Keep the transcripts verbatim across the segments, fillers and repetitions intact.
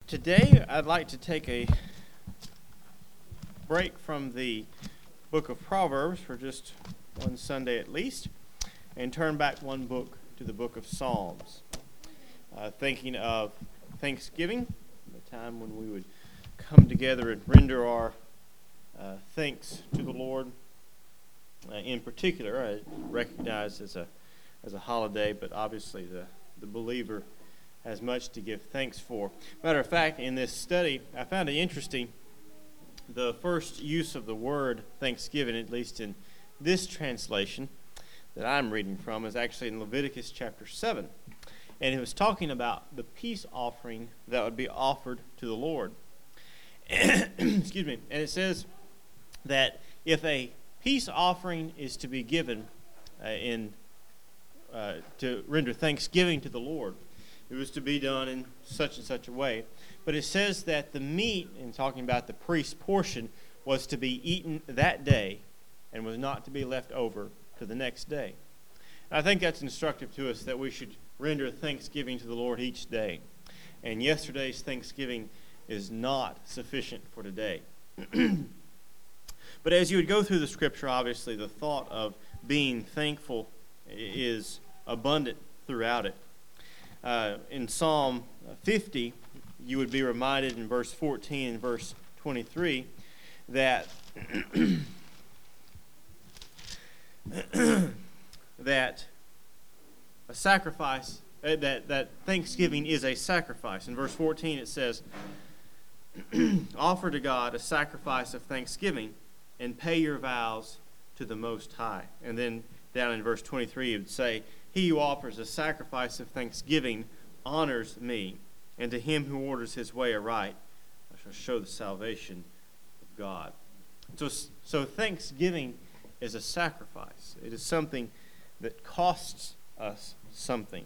Today, I'd like to take a break from the book of Proverbs for just one Sunday at least, and turn back one book to the book of Psalms. Uh, thinking of Thanksgiving, the time when we would come together and render our uh, thanks to the Lord. Uh, in particular, I recognize as a as a holiday, but obviously the, the believer has much to give thanks for. Matter of fact, in this study, I found it interesting. The first use of the word Thanksgiving, at least in this translation that I'm reading from, is actually in Leviticus chapter seven. And it was talking about the peace offering that would be offered to the Lord. Excuse me. And it says that if a peace offering is to be given uh, in uh, to render thanksgiving to the Lord, it was to be done in such and such a way. But it says that the meat, in talking about the priest's portion, was to be eaten that day and was not to be left over to the next day. And I think that's instructive to us that we should render thanksgiving to the Lord each day. And yesterday's thanksgiving is not sufficient for today. But as you would go through the scripture, obviously the thought of being thankful is abundant throughout it. Uh, in Psalm fifty, you would be reminded in verse fourteen and verse twenty-three that that a sacrifice, uh, that, that thanksgiving is a sacrifice. In verse fourteen it says, offer to God a sacrifice of thanksgiving and pay your vows to the Most High. And then down in verse twenty-three it would say, he who offers a sacrifice of thanksgiving honors me, and to him who orders his way aright, I shall show the salvation of God. So, so thanksgiving is a sacrifice. It is something that costs us something.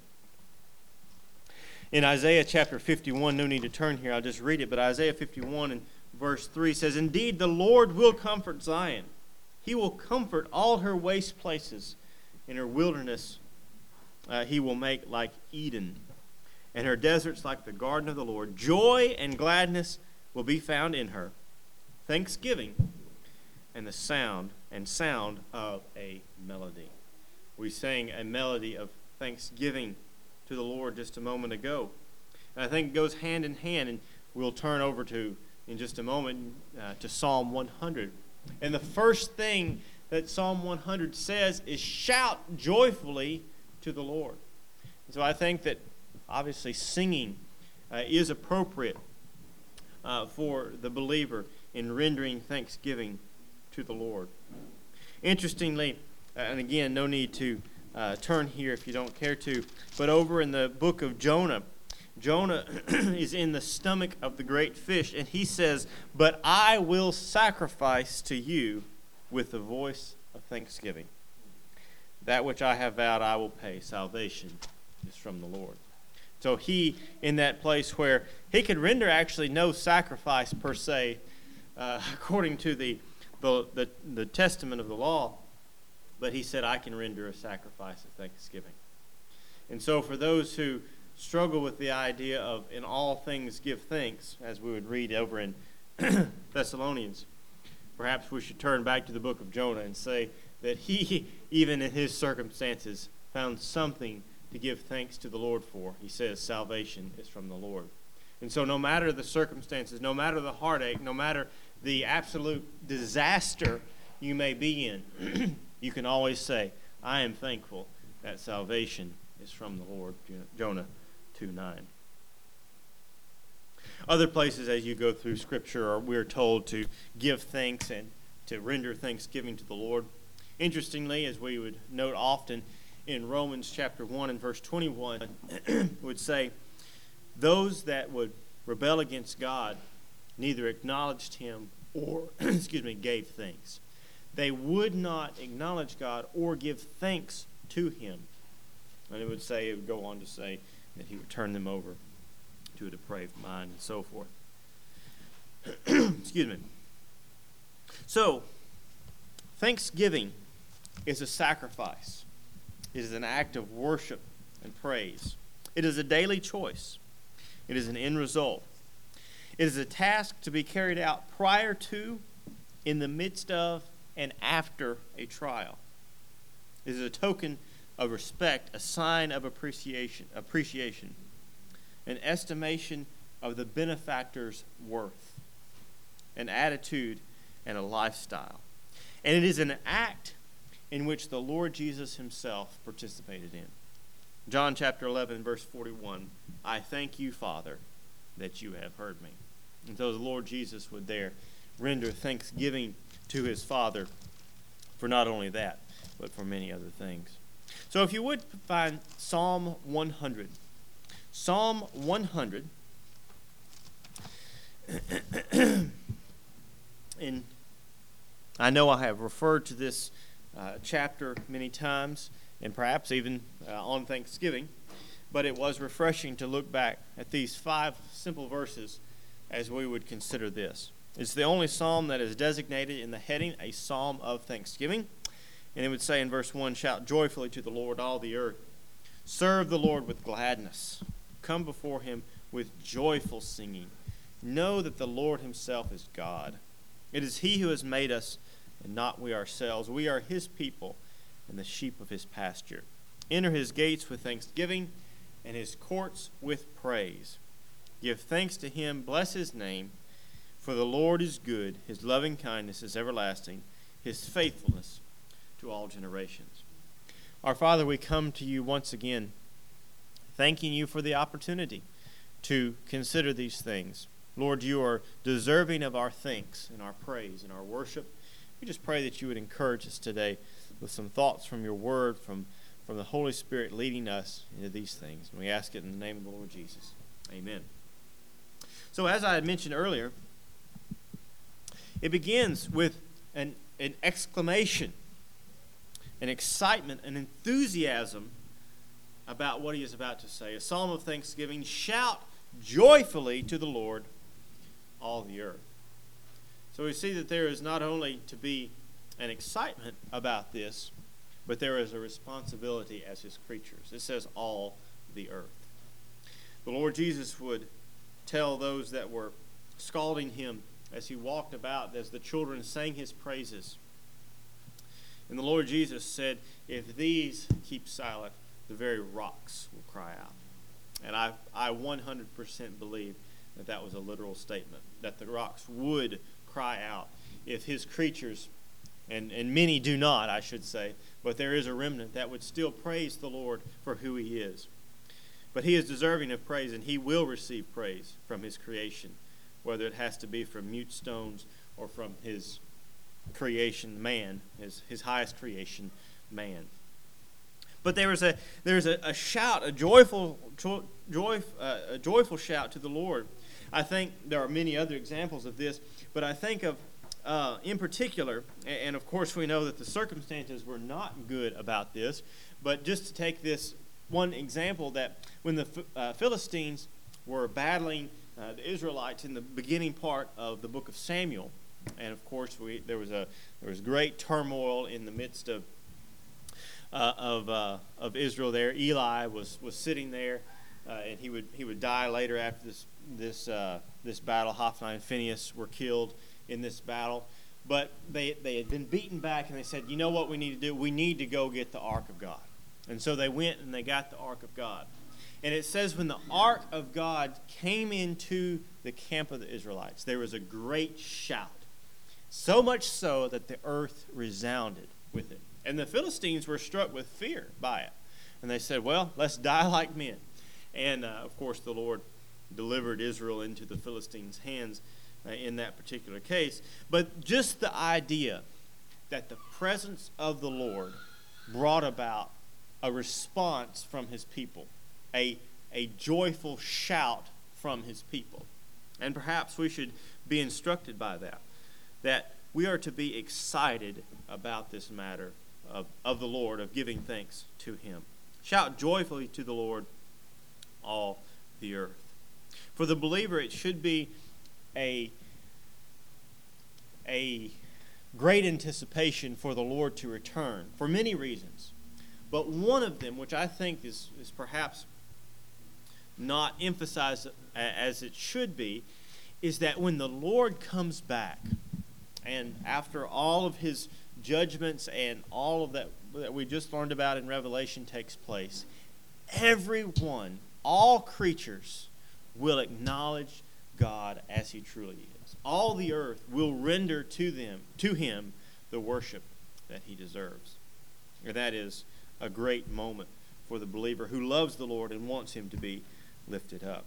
In Isaiah chapter fifty-one, no need to turn here, I'll just read it, but Isaiah fifty-one and verse three says, indeed, the Lord will comfort Zion. He will comfort all her waste places. In her wilderness uh, he will make like Eden, and her deserts like the garden of the Lord. Joy and gladness will be found in her, thanksgiving and the sound and sound of a melody. We sang a melody of thanksgiving to the Lord just a moment ago. And I think it goes hand in hand, and we'll turn over to, in just a moment, uh, to Psalm one hundred. And the first thing that Psalm one hundred says is shout joyfully to the Lord. And so I think that obviously singing uh, is appropriate uh, for the believer in rendering thanksgiving to the Lord. Interestingly, uh, and again, no need to uh, turn here if you don't care to, but over in the book of Jonah, Jonah is in the stomach of the great fish, and he says, but I will sacrifice to you with the voice of thanksgiving. That which I have vowed I will pay. Salvation is from the Lord. So he, in that place where he could render actually no sacrifice per se, uh, according to the, the, the, the testament of the law, but he said, I can render a sacrifice of thanksgiving. And so for those who struggle with the idea of in all things give thanks, as we would read over in Thessalonians, perhaps we should turn back to the book of Jonah and say that he, even in his circumstances, found something to give thanks to the Lord for. He says salvation is from the Lord. And so no matter the circumstances, no matter the heartache, no matter the absolute disaster you may be in, you can always say, I am thankful that salvation is from the Lord. Jonah two nine. Other places as you go through Scripture, are, we're told to give thanks and to render thanksgiving to the Lord. Interestingly, as we would note often in Romans chapter one and verse twenty-one, would say, those that would rebel against God neither acknowledged him or, excuse me, gave thanks. They would not acknowledge God or give thanks to him. And it would say, it would go on to say that he would turn them over to a depraved mind and so forth. Excuse me. So, thanksgiving is a sacrifice. It is an act of worship and praise. It is a daily choice. It is an end result. It is a task to be carried out prior to, in the midst of, and after a trial. It is a token of respect, a sign of appreciation, appreciation, an estimation of the benefactor's worth, an attitude, and a lifestyle. And it is an act in which the Lord Jesus himself participated in. John chapter eleven, verse forty-one, I thank you, Father, that you have heard me. And so the Lord Jesus would there render thanksgiving to his Father for not only that, but for many other things. So if you would find Psalm one hundred. Psalm one hundred. And I know I have referred to this uh, chapter many times, and perhaps even uh, on Thanksgiving, but it was refreshing to look back at these five simple verses as we would consider this. It's the only psalm that is designated in the heading a psalm of thanksgiving. And it would say in verse one, shout joyfully to the Lord, all the earth. Serve the Lord with gladness. Come before him with joyful singing. Know that the Lord himself is God. It is he who has made us, and not we ourselves. We are his people and the sheep of his pasture. Enter his gates with thanksgiving and his courts with praise. Give thanks to him, bless his name, for the Lord is good. His loving kindness is everlasting, his faithfulness to all generations. Our Father, we come to you once again, thanking you for the opportunity to consider these things. Lord, you are deserving of our thanks and our praise and our worship. We just pray that you would encourage us today with some thoughts from your word, from, from the Holy Spirit leading us into these things. And we ask it in the name of the Lord Jesus. Amen. So as I had mentioned earlier, it begins with an, an exclamation, an excitement, an enthusiasm about what he is about to say. A psalm of thanksgiving, shout joyfully to the Lord, all the earth. So we see that there is not only to be an excitement about this, but there is a responsibility as his creatures. It says all the earth. The Lord Jesus would tell those that were scalding him as he walked about, as the children sang his praises. And the Lord Jesus said, if these keep silent, the very rocks will cry out. And I, I one hundred percent believe that that was a literal statement, that the rocks would cry out if his creatures, and, and many do not, I should say, but there is a remnant that would still praise the Lord for who he is. But he is deserving of praise, and he will receive praise from his creation, whether it has to be from mute stones or from his creation, man, his, his highest creation, man. But there is a there is a, a shout, a joyful joy, uh, a joyful shout to the Lord. I think there are many other examples of this, but I think of uh, in particular, and of course we know that the circumstances were not good about this, but just to take this one example, that when the uh, Philistines were battling uh, the Israelites in the beginning part of the book of Samuel, and of course we there was a there was great turmoil in the midst of Uh, of uh, of Israel there. Eli was, was sitting there, uh, and he would he would die later after this this uh, this battle. Hophni and Phinehas were killed in this battle, but they they had been beaten back, and they said, you know what we need to do? We need to go get the Ark of God. And so they went and they got the Ark of God. And it says when the Ark of God came into the camp of the Israelites, there was a great shout, so much so that the earth resounded with it. And the Philistines were struck with fear by it. And they said, well, let's die like men. And, uh, of course, the Lord delivered Israel into the Philistines' hands uh, in that particular case. But just the idea that the presence of the Lord brought about a response from his people, a, a joyful shout from his people. And perhaps we should be instructed by that, that we are to be excited about this matter Of, of the Lord, of giving thanks to him. Shout joyfully to the Lord, all the earth. For the believer, it should be a, a great anticipation for the Lord to return, for many reasons. But one of them, which I think is, is perhaps not emphasized as it should be, is that when the Lord comes back, and after all of his judgments and all of that that we just learned about in Revelation takes place, everyone, all creatures, will acknowledge God as he truly is. All the earth will render to them, to him, the worship that he deserves. And that is a great moment for the believer who loves the Lord and wants him to be lifted up.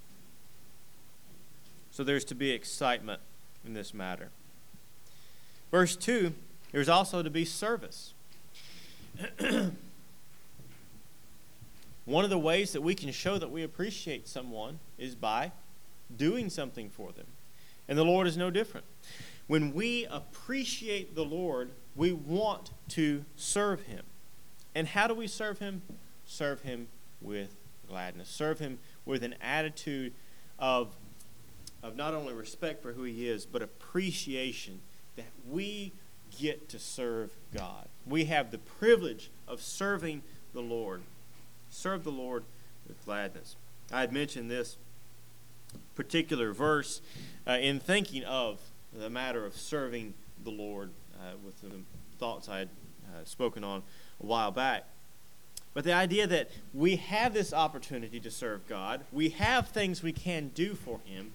So there's to be excitement in this matter. Verse two, there's also to be service. One of the ways that we can show that we appreciate someone is by doing something for them. And the Lord is no different. When we appreciate the Lord, we want to serve him. And how do we serve him? Serve him with gladness. Serve him with an attitude of, of not only respect for who he is, but appreciation that we get to serve God. We have the privilege of serving the Lord. Serve the Lord with gladness. I had mentioned this particular verse uh, in thinking of the matter of serving the Lord uh, with the thoughts I had uh, spoken on a while back. But the idea that we have this opportunity to serve God, we have things we can do for him,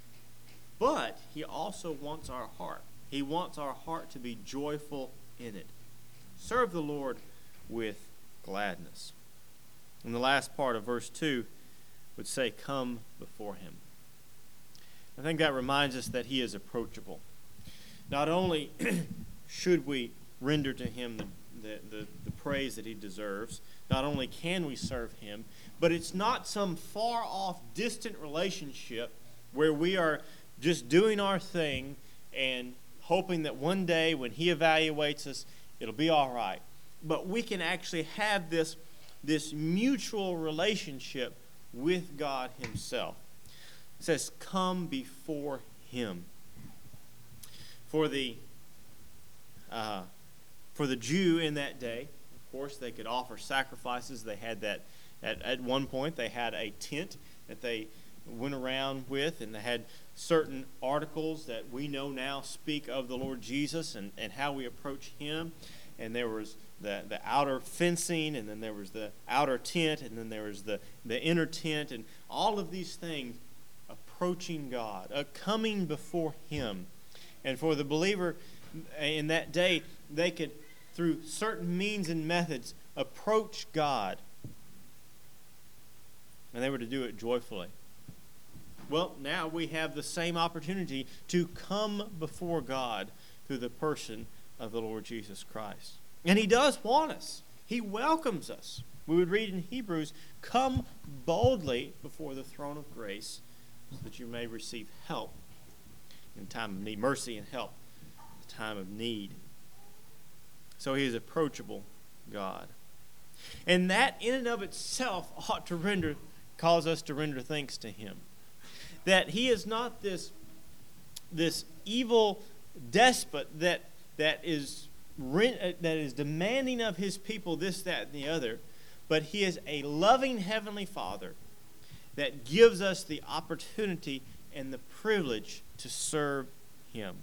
but he also wants our heart. He wants our heart to be joyful in it. Serve the Lord with gladness. And the last part of verse two would say, come before him. I think that reminds us that he is approachable. Not only should we render to him the, the, the, the praise that he deserves, not only can we serve him, but it's not some far-off, distant relationship where we are just doing our thing and hoping that one day when he evaluates us, it'll be all right. But we can actually have this, this mutual relationship with God himself. It says, come before him. For the, uh, for the Jew in that day, of course, they could offer sacrifices. They had that, at, at one point, they had a tent that they went around with, and they had certain articles that we know now speak of the Lord Jesus and, and how we approach him. And there was the, the outer fencing, and then there was the outer tent, and then there was the, the inner tent, and all of these things approaching God, uh, coming before him. And for the believer in that day, they could, through certain means and methods, approach God. And they were to do it joyfully. Well, now we have the same opportunity to come before God through the person of the Lord Jesus Christ. And he does want us. He welcomes us. We would read in Hebrews, come boldly before the throne of grace so that you may receive help in time of need, mercy and help in the time of need. So he is approachable God. And that in and of itself ought to render, cause us to render thanks to him. That he is not this, this evil despot that that is that is demanding of his people this, that, and the other, but he is a loving heavenly Father that gives us the opportunity and the privilege to serve him.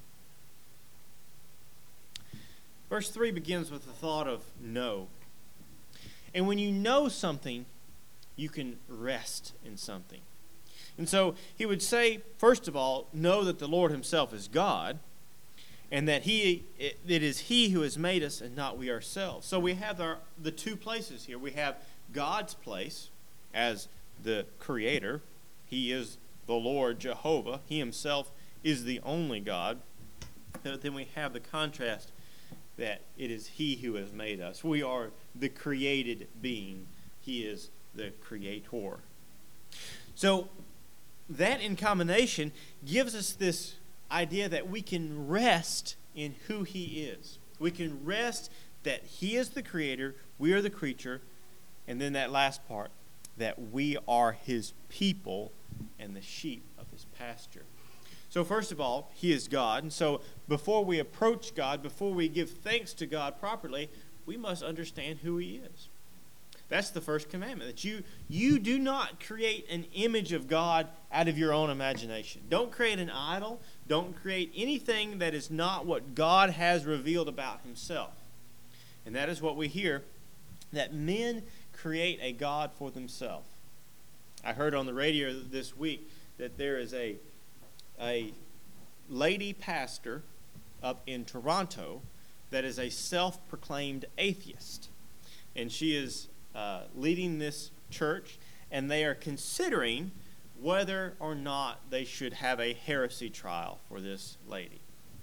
Verse three begins with the thought of know. And when you know something, you can rest in something. And so he would say, first of all, know that the Lord himself is God, and that he it, it is he who has made us and not we ourselves. So we have our, the two places here. We have God's place as the creator. He is the Lord Jehovah. He himself is the only God. But then we have the contrast that it is he who has made us. We are the created being. He is the creator. So that in combination gives us this idea that we can rest in who he is. We can rest that he is the creator, we are the creature, and then that last part, that we are his people and the sheep of his pasture. So first of all, he is God, and so before we approach God, before we give thanks to God properly, we must understand who he is. That's the first commandment, that you, you do not create an image of God out of your own imagination. Don't create an idol. Don't create anything that is not what God has revealed about himself. And that is what we hear, that men create a God for themselves. I heard on the radio this week that there is a, a lady pastor up in Toronto that is a self-proclaimed atheist. And she is uh, leading this church, and they are considering whether or not they should have a heresy trial for this lady.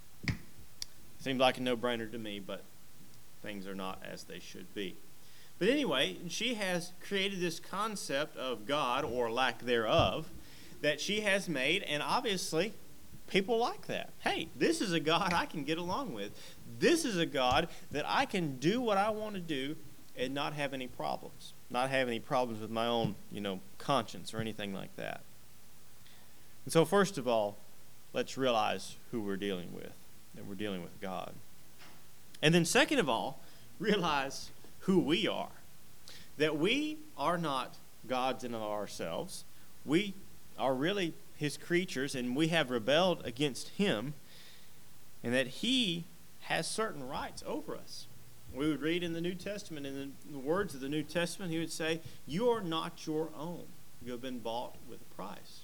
Seems like a no-brainer to me, but things are not as they should be. But anyway, she has created this concept of God, or lack thereof, that she has made, and obviously people like that. Hey, this is a God I can get along with. This is a God that I can do what I want to do and not have any problems. Not have any problems with my own, you know, conscience or anything like that. And so first of all, let's realize who we're dealing with, that we're dealing with God. And then second of all, realize who we are. That we are not gods in and of ourselves. We are really his creatures, and we have rebelled against him, and that he has certain rights over us. We would read in the New Testament, in the words of the New Testament, he would say, you are not your own. You have been bought with a price.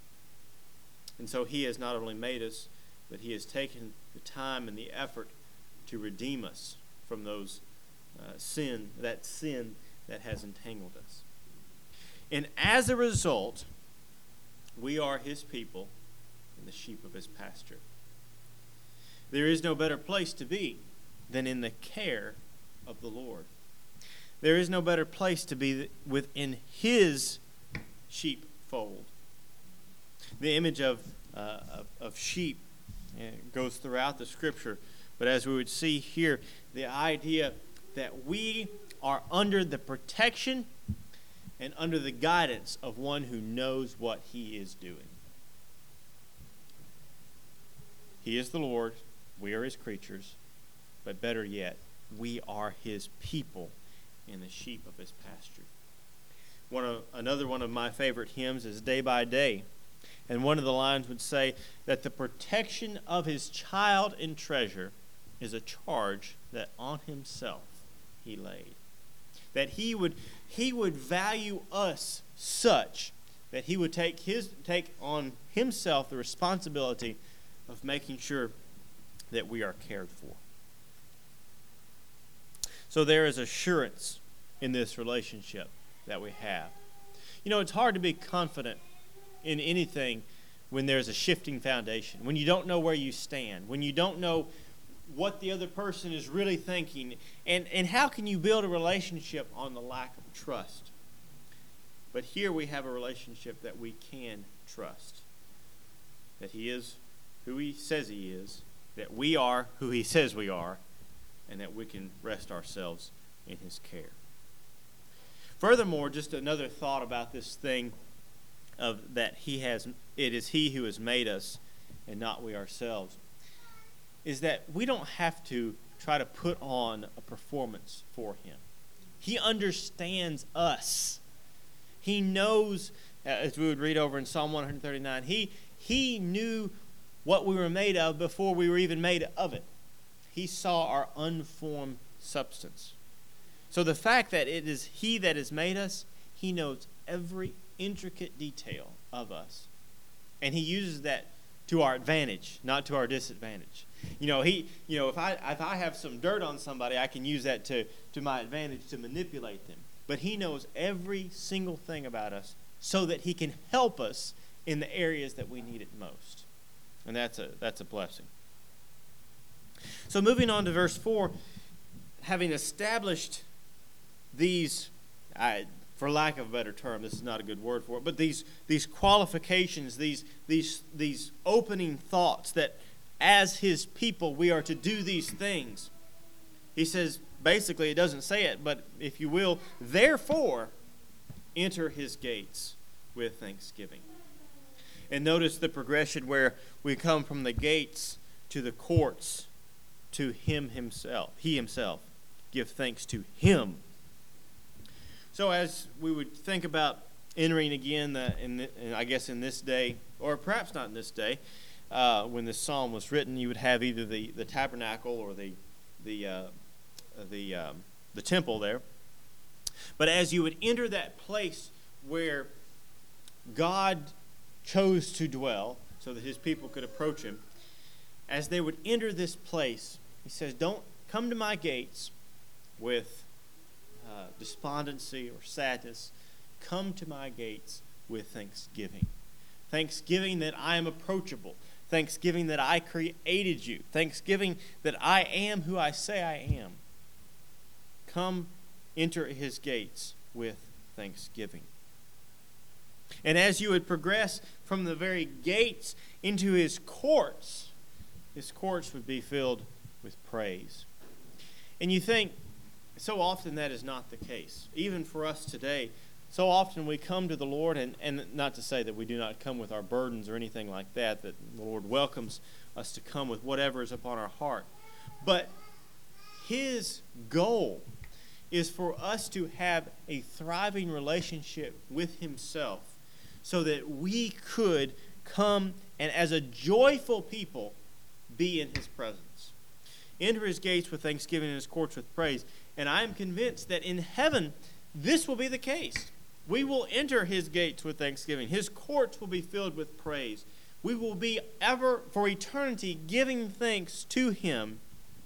And so he has not only made us, but he has taken the time and the effort to redeem us from those uh, sin, that sin that has entangled us. And as a result, we are his people and the sheep of his pasture. There is no better place to be than in the care of the Lord. There is no better place to be within his sheepfold. The image of, uh, of, of sheep uh, goes throughout the scripture, but as we would see here, the idea that we are under the protection and under the guidance of one who knows what he is doing. He is the Lord. We are his creatures. But better yet, we are his people and the sheep of his pasture. One of, another one of my favorite hymns is Day by Day. And one of the lines would say that the protection of his child and treasure is a charge that on himself he laid. That he would he would value us such that he would take his take on himself the responsibility of making sure that we are cared for. So there is assurance in this relationship that we have. You know, it's hard to be confident in anything when there's a shifting foundation, when you don't know where you stand, when you don't know what the other person is really thinking, and, and how can you build a relationship on the lack of trust? But here we have a relationship that we can trust, that he is who he says he is, that we are who he says we are, and that we can rest ourselves in his care. Furthermore, just another thought about this thing of that he has, it is he who has made us and not we ourselves, is that we don't have to try to put on a performance for him. He understands us. He knows, as we would read over in Psalm one thirty-nine, he, he knew what we were made of before we were even made of it. He saw our unformed substance. So the fact that it is he that has made us, he knows every intricate detail of us. And he uses that to our advantage, not to our disadvantage. You know, he, you know, if I if I have some dirt on somebody, I can use that to, to my advantage to manipulate them. But he knows every single thing about us so that he can help us in the areas that we need it most. And that's a that's a blessing. So moving on to verse four, having established these, I, for lack of a better term, this is not a good word for it, but these these qualifications, these these these opening thoughts that as his people we are to do these things. He says, basically, it doesn't say it, but if you will, therefore enter his gates with thanksgiving. And notice the progression where we come from the gates to the courts to him himself. He himself. Give thanks to him. So as we would think about entering again, the, in, the, in I guess in this day, or perhaps not in this day, uh, when this psalm was written, you would have either the, the tabernacle or the the uh, the um, the temple there. But as you would enter that place where God chose to dwell, so that His people could approach Him, as they would enter this place, He says, "Don't come to my gates with uh, despondency or sadness. Come to my gates with thanksgiving. Thanksgiving that I am approachable. Thanksgiving that I created you. Thanksgiving that I am who I say I am. Come, enter His gates with thanksgiving." And as you would progress from the very gates into His courts, His courts would be filled with praise. And you think, so often that is not the case. Even for us today, so often we come to the Lord, and, and not to say that we do not come with our burdens or anything like that, that the Lord welcomes us to come with whatever is upon our heart. But His goal is for us to have a thriving relationship with Himself, so that we could come and as a joyful people be in His presence. Enter His gates with thanksgiving and His courts with praise. And I am convinced that in heaven this will be the case. We will enter His gates with thanksgiving. His courts will be filled with praise. We will be ever, for eternity, giving thanks to Him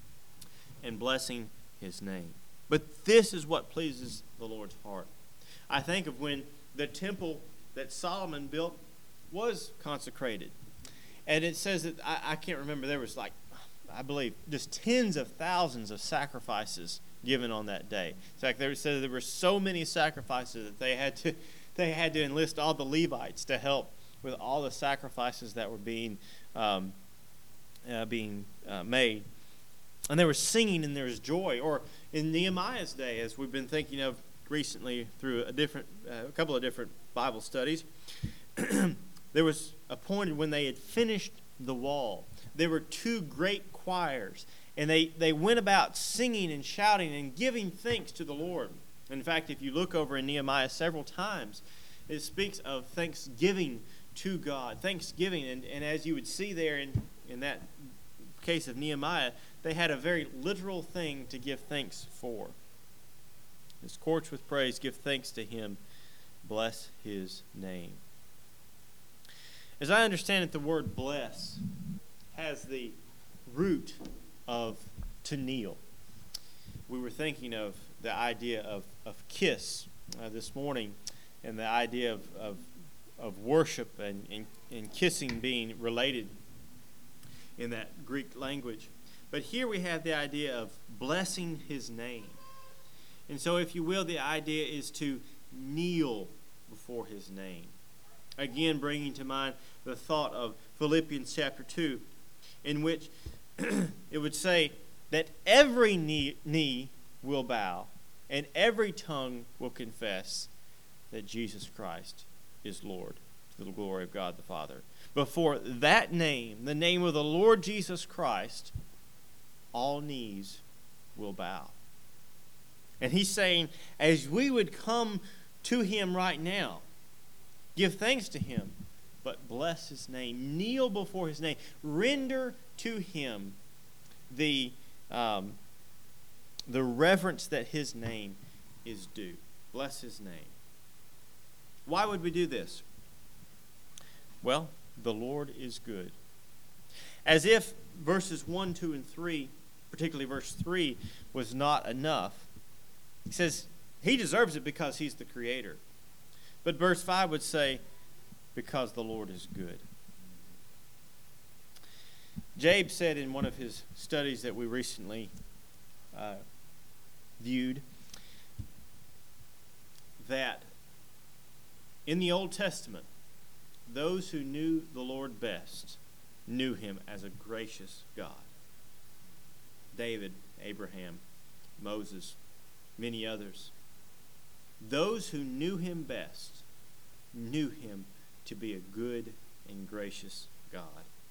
and blessing His name. But this is what pleases the Lord's heart. I think of when the temple that Solomon built was consecrated. And it says that, I, I can't remember, there was like, I believe, just tens of thousands of sacrifices given on that day. In fact, there said there were so many sacrifices that they had to they had to enlist all the Levites to help with all the sacrifices that were being um, uh, being uh, made. And there was singing and there was joy. Or in Nehemiah's day, as we've been thinking of recently through a different uh, a couple of different Bible studies, there was a point when they had finished the wall. There were two great choirs, and they, they went about singing and shouting and giving thanks to the Lord. In fact, if you look over in Nehemiah several times, it speaks of thanksgiving to God. Thanksgiving, and, and as you would see there in, in that case of Nehemiah, they had a very literal thing to give thanks for. His courts with praise, give thanks to Him, bless His name. As I understand it, the word bless has the root of to kneel. We were thinking of the idea of, of kiss uh, this morning, and the idea of, of, of worship and, and, and kissing being related in that Greek language. But here we have the idea of blessing His name. And so, if you will, the idea is to kneel before His name. Again, bringing to mind the thought of Philippians chapter two, in which it would say that every knee, knee will bow and every tongue will confess that Jesus Christ is Lord, to the glory of God the Father. Before that name, the name of the Lord Jesus Christ, all knees will bow. And He's saying, as we would come to Him right now, give thanks to Him, but bless His name, kneel before His name, render to Him the um, the reverence that His name is due. Bless His name. Why would we do this? Well, the Lord is good. As if verses one, two, and three, particularly verse three, was not enough. He says He deserves it because He's the Creator. But verse five would say, because the Lord is good. Jabe said in one of his studies that we recently uh, viewed that in the Old Testament, those who knew the Lord best knew Him as a gracious God. David, Abraham, Moses, many others. Those who knew Him best knew Him to be a good and gracious God.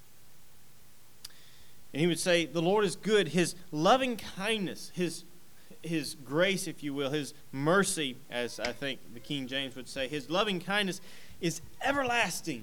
And he would say, the Lord is good. His loving kindness, His his grace, if you will, his mercy, as I think the King James would say, his loving kindness is everlasting.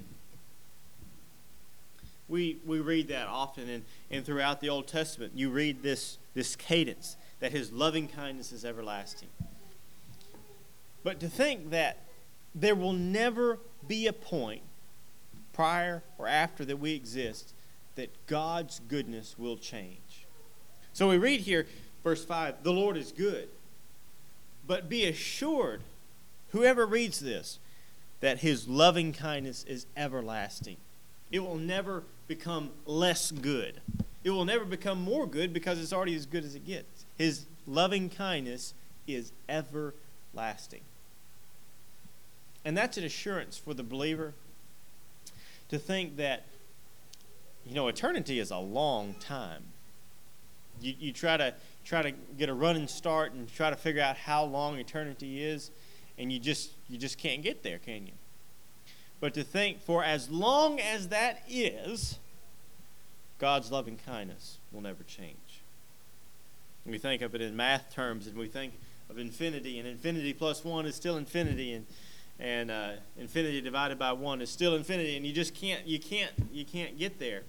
We we read that often, and, and throughout the Old Testament, you read this, this cadence, that his loving kindness is everlasting. But to think that there will never be a point, prior or after that we exist, that God's goodness will change. So we read here, verse five, the Lord is good. But be assured, whoever reads this, that his loving kindness is everlasting. It will never become less good. It will never become more good because it's already as good as it gets. His loving kindness is everlasting. And that's an assurance for the believer to think that, you know, eternity is a long time. You, you try to try to get a running start and try to figure out how long eternity is, and you just you just can't get there, can you? But to think, for as long as that is, God's loving kindness will never change. We think of it in math terms, and we think of infinity, and infinity plus one is still infinity, and and uh, infinity divided by one is still infinity, and you just can't you can't you can't get there.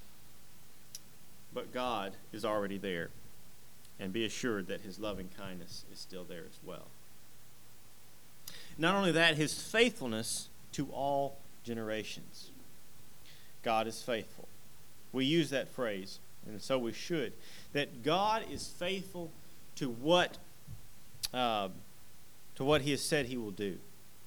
But God is already there, and be assured that his loving kindness is still there as well. Not only that, his faithfulness to all generations. God is faithful. We use that phrase, and so we should, that God is faithful to what uh, to what he has said he will do.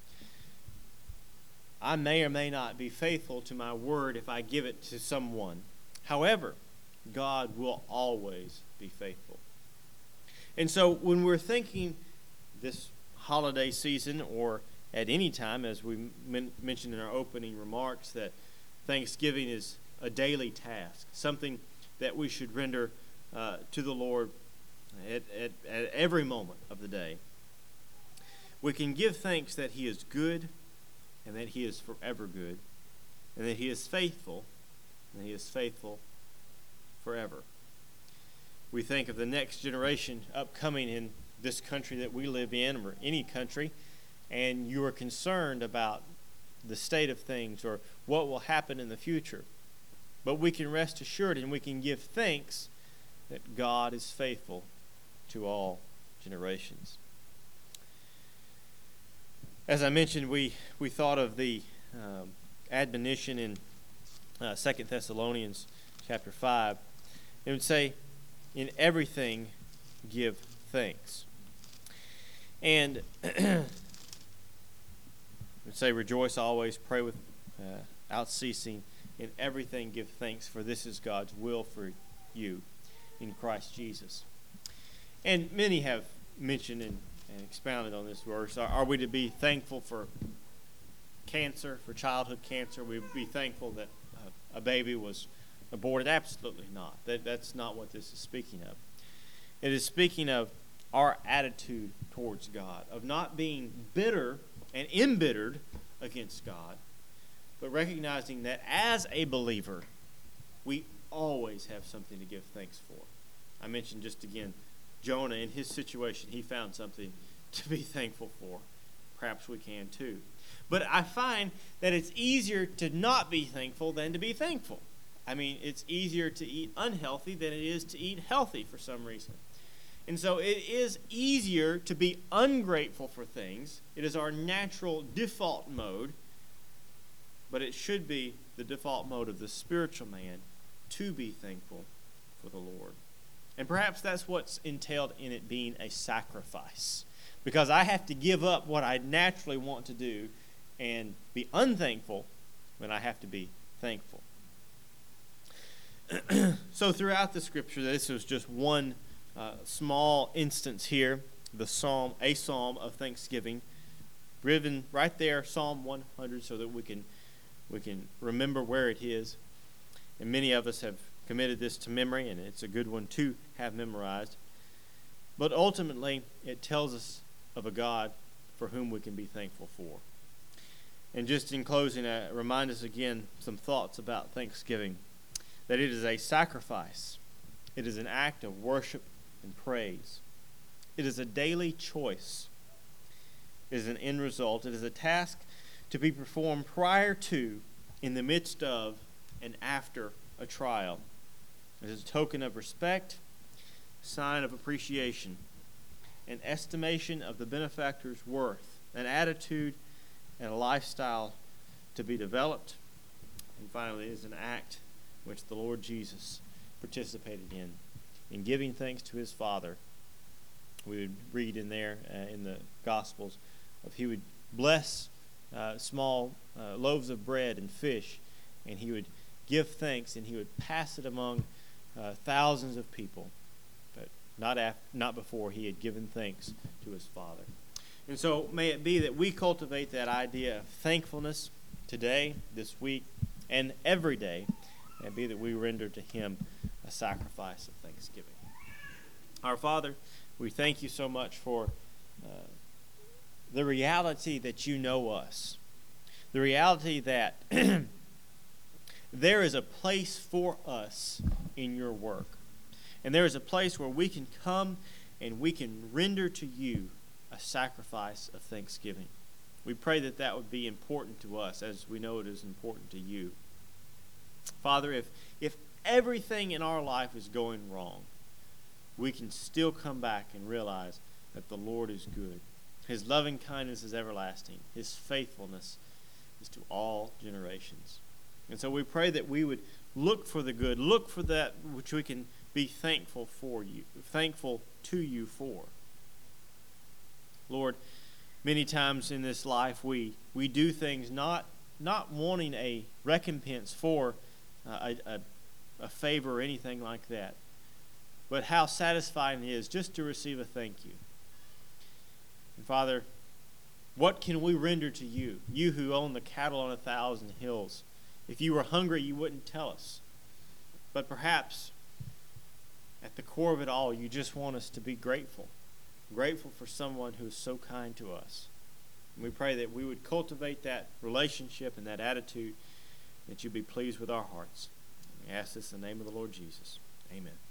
I may or may not be faithful to my word if I give it to someone. However, God will always be faithful. And so when we're thinking this holiday season, or at any time, as we men- mentioned in our opening remarks, that Thanksgiving is a daily task, something that we should render uh, to the Lord at, at, at every moment of the day. We can give thanks that he is good, and that he is forever good, and that he is faithful, and he is faithful forever. We think of the next generation upcoming in this country that we live in, or any country, and you are concerned about the state of things or what will happen in the future. But we can rest assured and we can give thanks that God is faithful to all generations. As I mentioned, we, we thought of the um, admonition in uh, Second Thessalonians chapter five. It would say, in everything give thanks. And it would say, rejoice always, pray without ceasing, in everything give thanks, for this is God's will for you in Christ Jesus. And many have mentioned and and expounded on this verse. Are, are we to be thankful for cancer, for childhood cancer? We would be thankful that uh, a baby was aborted? Absolutely not. That, that's not what this is speaking of. It is speaking of our attitude towards God, of not being bitter and embittered against God, but recognizing that as a believer, we always have something to give thanks for. I mentioned just again, Jonah, in his situation, he found something to be thankful for. Perhaps we can too. But I find that it's easier to not be thankful than to be thankful. I mean, it's easier to eat unhealthy than it is to eat healthy for some reason. And so it is easier to be ungrateful for things. It is our natural default mode. But it should be the default mode of the spiritual man to be thankful for the Lord. And perhaps that's what's entailed in it being a sacrifice. Because I have to give up what I naturally want to do and be unthankful when I have to be thankful. So throughout the scripture, this was just one uh, small instance here, the psalm, a psalm of thanksgiving, written right there, Psalm one hundred, so that we can we can remember where it is. And many of us have committed this to memory, and it's a good one to have memorized. But ultimately, it tells us of a God for whom we can be thankful for. And just in closing, I remind us again some thoughts about Thanksgiving, that it is a sacrifice. It is an act of worship and praise. It is a daily choice. It is an end result. It is a task to be performed prior to, in the midst of, and after a trial. It is a token of respect, sign of appreciation, an estimation of the benefactor's worth, an attitude and a lifestyle to be developed. And finally, it is an act which the Lord Jesus participated in, in giving thanks to his Father. We would read in there uh, in the Gospels of he would bless uh, small uh, loaves of bread and fish, and he would give thanks, and he would pass it among uh, thousands of people, but not after, not before he had given thanks to his Father. And so may it be that we cultivate that idea of thankfulness today, this week, and every day. May it be that we render to him a sacrifice of thanksgiving. Our Father, we thank you so much for uh, the reality that you know us, the reality that there is a place for us in your work, and there is a place where we can come and we can render to you a sacrifice of thanksgiving. We pray that that would be important to us as we know it is important to you. Father, if, if everything in our life is going wrong, we can still come back and realize that the Lord is good. His loving kindness is everlasting. His faithfulness is to all generations. And so we pray that we would look for the good, look for that which we can be thankful for you, thankful to you for. Lord, many times in this life we, we do things not, not wanting a recompense for uh, a, a, a favor or anything like that, but how satisfying it is just to receive a thank you. And Father, what can we render to you, you who own the cattle on a thousand hills? If you were hungry, you wouldn't tell us. But perhaps at the core of it all, you just want us to be grateful. Grateful for someone who is so kind to us. And we pray that we would cultivate that relationship and that attitude, that you'd be pleased with our hearts. We ask this in the name of the Lord Jesus. Amen.